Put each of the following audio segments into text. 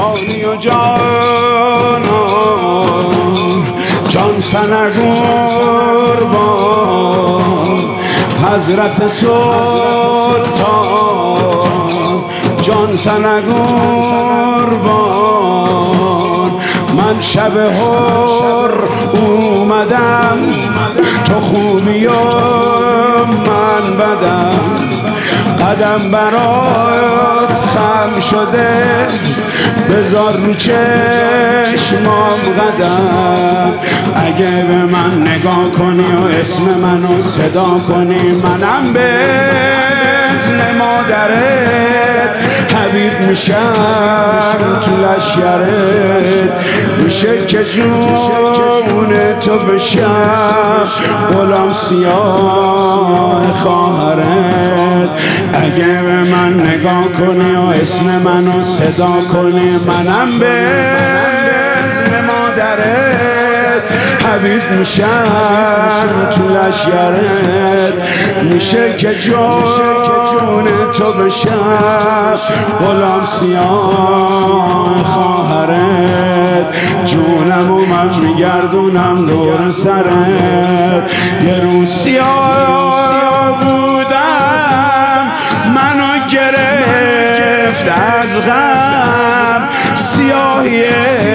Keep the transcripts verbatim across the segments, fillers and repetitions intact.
جانی و جانان جان سنگ قربان حضرت سلطان جان سنگ قربان من شب هر اومدم تو خوبی و من بدم قدم برات خم شده بذار رو چشمام قدم اگه به من نگاه کنی و اسم منو صدا کنی منم به اذن مادرت حبیب میشم تو لشکرت میشه که جون تو بشم غلام سیاه خواهرت اگه به من نگاه کنی و اسم منو صدا کنی منم به اذن مادرت حبیب میشم تو لشکرت میشه که جون تو بشم غلام سیاه خواهرت جونمو من میگردونم دور سرت یه روز سیاه بودم منو گرفت از غم سیاهی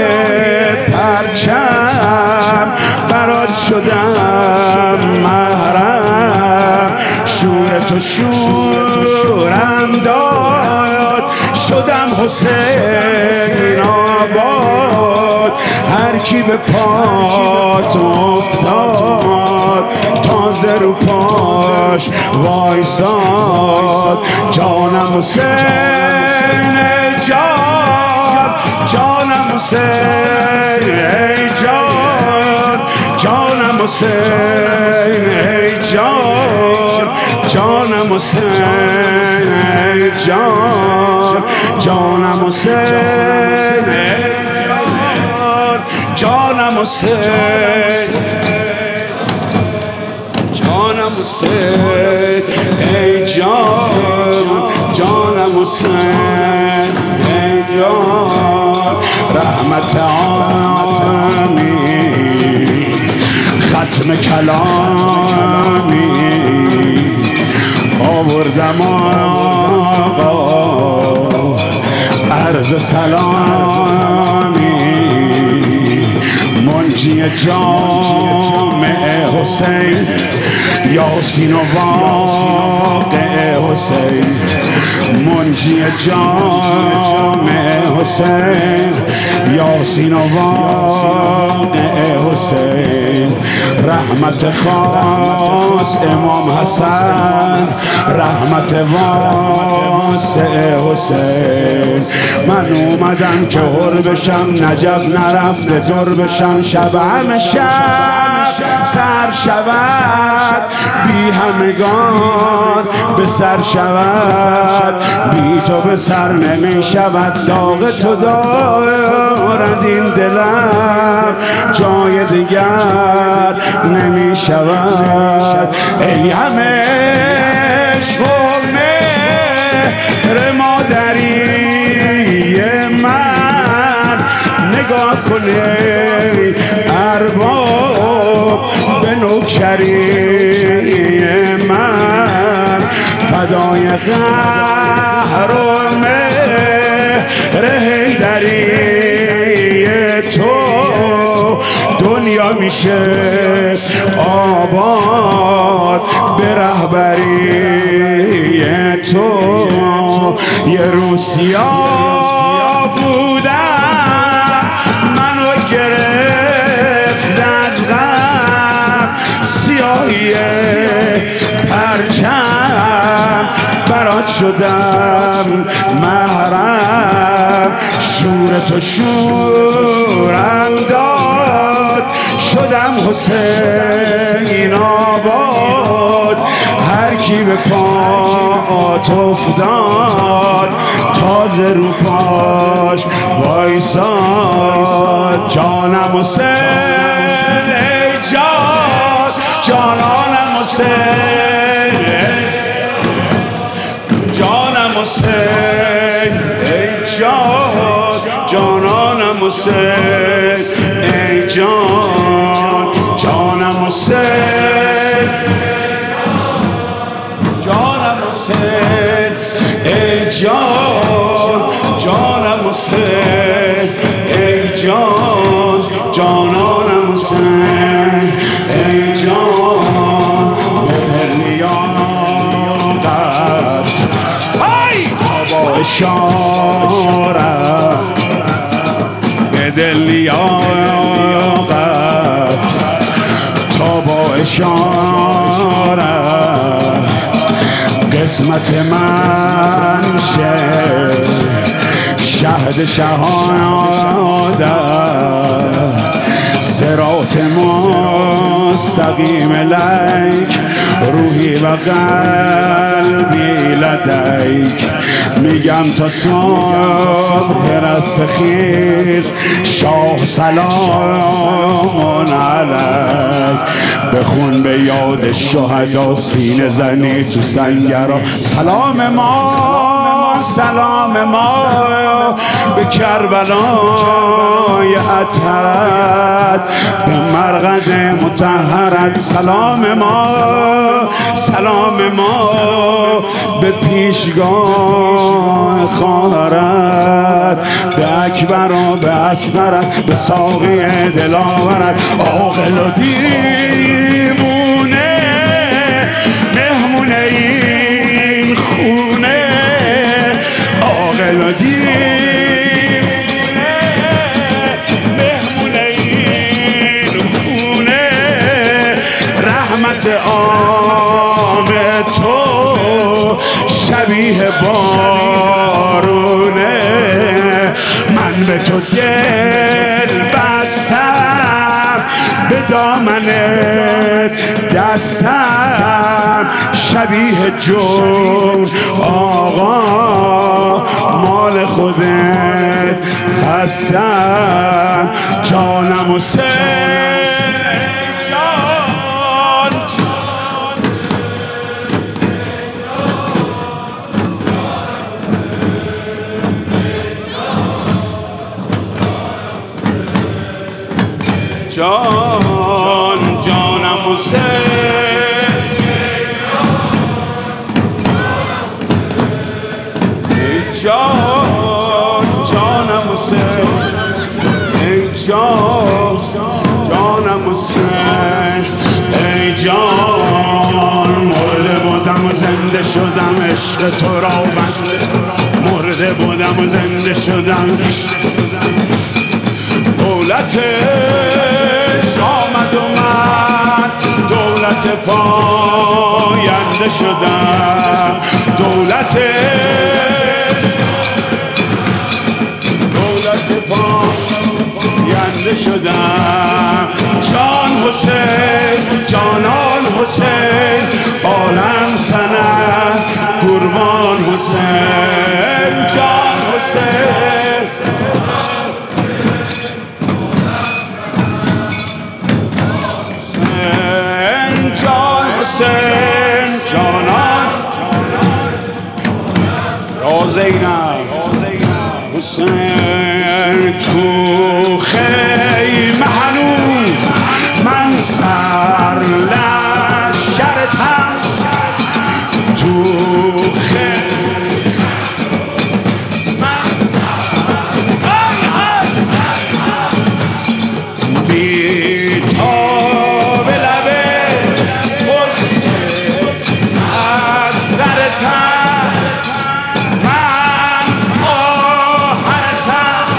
پرچم برات شدم محرم شور تو شورم داد شدم حسین آباد هر کی به پات افتاد تازه رو پاش وایساد جانم حسین جان جانم حسین ای جان جانم حسین ای جان جانم حسین ای جان جانم حسین ای جان جانم حسین جانم حسین ای جان جانم حسین ای جان رحمت عالمی ختم کلامی آوردم آقا عرض سلامی منجی جامع حسین یاسین و واقع حسین منجی جامع حسین یاسین و واقع حسین رحمت خاص امام حسن رحمت واسع حسین من اومدم که هر بشم نجف نرفته دور بشم شب همه شب سر شود بی همگان به سر شود بی تو به سر نمی شود داغ تو دارد این دلم جای دیگر نمی شود ای همه عشق و مهر مادری من نگاه کنه ارباب به نوکری من فدای قهر و مهر حیدری تو دنیا میشه آباد به رهبری تو یه روز سیاه بودم منو گرفت از غم سیاهی پرچم برات شدم محرم شور تو شورم داد شدم حسین آباد هر کی به پات افتاد تازه رو پاش وایساد جانم حسین ای جان جانانم حسین جانم حسین ای جان جانانم حسین ای جان جانم حسین جانم حسین ای جان جانم حسین ای جان جانانم حسین ای جان با اشارت به دل لیاقت تا با اشارت قسمت من شه شهد شهادت صراط مستقیم لیک روحی و قلبی لدیک میگم تا صبح رستخیز شاه سلام علیک بخون به یاد شهدا سینه زنی تو سنگرا سلام ما سلام ما به کربلای عطرت به مرقد مطهرت سلام ما سلام ما به پیشگاه خواهرت به اکبر و به اصغرت به ساقی دلاورت عاقل و دیوونه مهمونه این خونه عاقل و دیوونه مهمونه این خونه رحمت عام تو شبیه بارونه من به تو دل بستم به دامنت دستم شبیه جور آقا مال خودت هستم جانم حسین جان جانم حسین ای جان جانم حسین ای جان جانم حسین ای جان مرده بودم و زنده شدم عشق تو را بنده مرده بودم و زنده شدم دولتش آمد و من دولت پاینده شدم دولتش دولت پاینده شدم جان حسین جانان حسین عالم سند قربان حسین جان حسین حسین جانان یا زینب حسین تو خیمه هنوز من سر لشکرتم تو خیمه من سر بی تاب لبه من آهرتم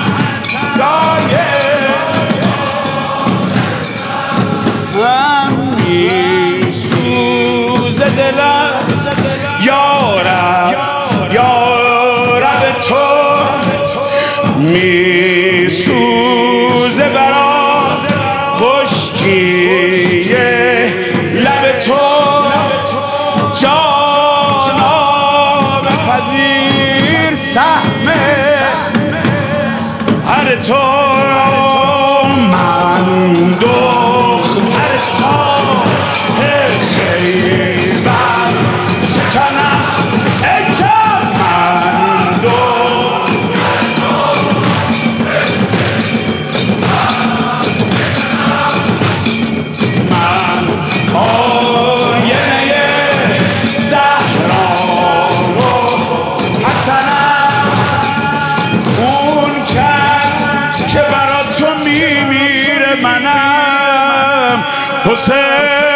من میسوز دلت یارب یارب تو میسوز برا خشکی لب تو پذیر سهم هر تو من دختر شاه خیبر شکنم ای جان من حسین